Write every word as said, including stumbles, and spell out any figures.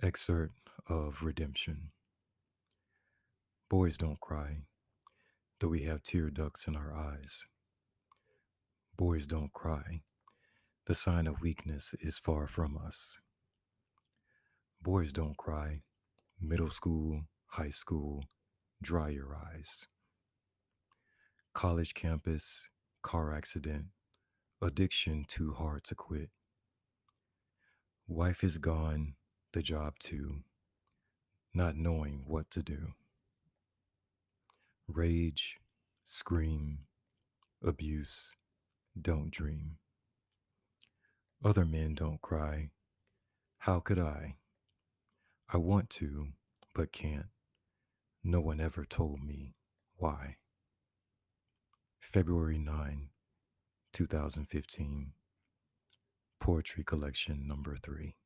Excerpt of Redemption. Boys don't cry, though we have tear ducts in our eyes. Boys don't cry. The sign of weakness is far from us. Boys don't cry. Middle school, high school, dry your eyes. College campus, car accident, addiction too hard to quit. Wife is gone, the job too, not knowing what to do. Rage, scream, abuse, don't dream. Other men don't cry. How could I? I want to, but can't. No one ever told me why. February ninth, two thousand fifteen. Poetry collection number three.